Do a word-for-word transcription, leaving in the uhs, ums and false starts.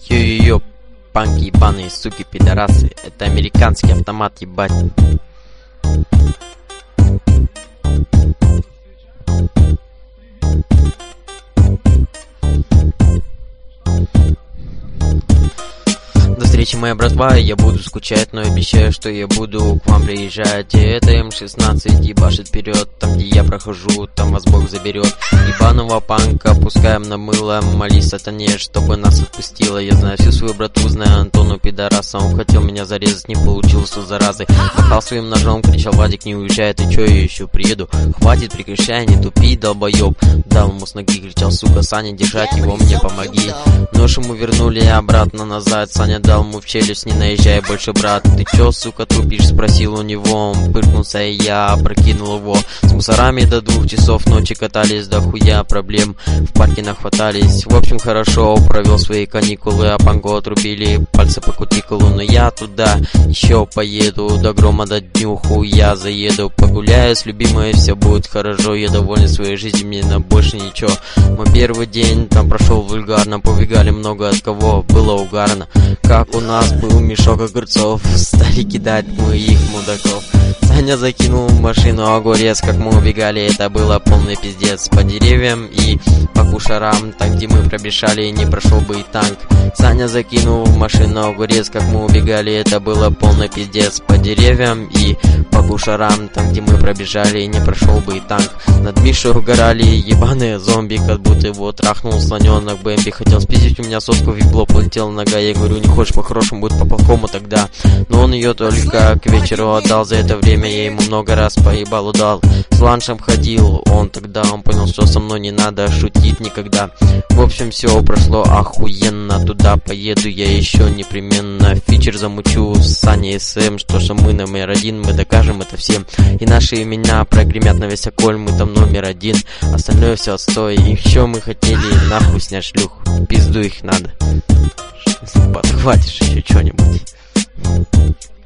Йо-йо-йо, панки ебаные, суки, пидорасы. Это американский автомат, ебать. До встречи, моя братва, я буду скучать, но обещаю, что я буду к вам приезжать. И это эм шестнадцать ебашит вперед, там где я прохожу, там вас Бог заберет. Ебаного панка пускаем на мыло, молись сатане, чтобы нас отпустила. Я знаю всю свою братву, знаю Антону пидораса, он хотел меня зарезать, не получилось у заразы. Махал своим ножом, кричал: Вадик, не уезжай, ты чё, я еще приеду. Хватит, прекращай, не тупи, долбоёб. Дал ему с ноги, кричал: сука, Саня, держать его, мне помоги. Нож ему вернули обратно назад, Саня дал ему в челюсть: не наезжай больше, брат. Ты чё, сука, тупишь? Спросил у него. Он пыркнулся, и я опрокинул его. С мусорами до двух часов ночи катались, до хуя проблем в парке нахватались. В общем, хорошо провел свои каникулы, а панку отрубили пальцы по кутикулу. Но я туда еще поеду, до грома до днюху я заеду. Погуляю с любимой, все будет хорошо. Я доволен своей жизнью, мне на больше ничего. Мой первый день там прошел вульгарно, побегали много от кого, было угарно. Как у нас был мешок огурцов, стали кидать мы их, мудаков. Саня закинул в машину огурец, как мы убегали, это было полный пиздец. По деревьям и по кушарам, там где мы пробежали, не прошел бы и танк. Саня закинул в машину огурец, как мы убегали, это было полный пиздец. По деревьям и по кушарам, там где мы пробежали, не прошел бы и танк. Над Мишей угорали ебаные зомби, как будто его трахнул слоненок Бэмби. Хотел спиздить у меня соску, в ебло полетела нога. Я говорю: не хочешь по-хорошему, будет по-плохому тогда. Но он ее только к вечеру отдал. За это время я ему много раз поебалу дал. С ланшем ходил он тогда, он понял, что со мной не надо шутить никогда. В общем, все прошло охуенно, туда поеду я еще непременно. Фичер замучу с Саней СМ, что же мы номер один, мы докажем это всем. И наши имена прогремят на весь околь, мы там номер один. Остальное все отстой, еще мы хотели нахуй снять шлюх, пизду их надо. Подхватишь еще что-нибудь.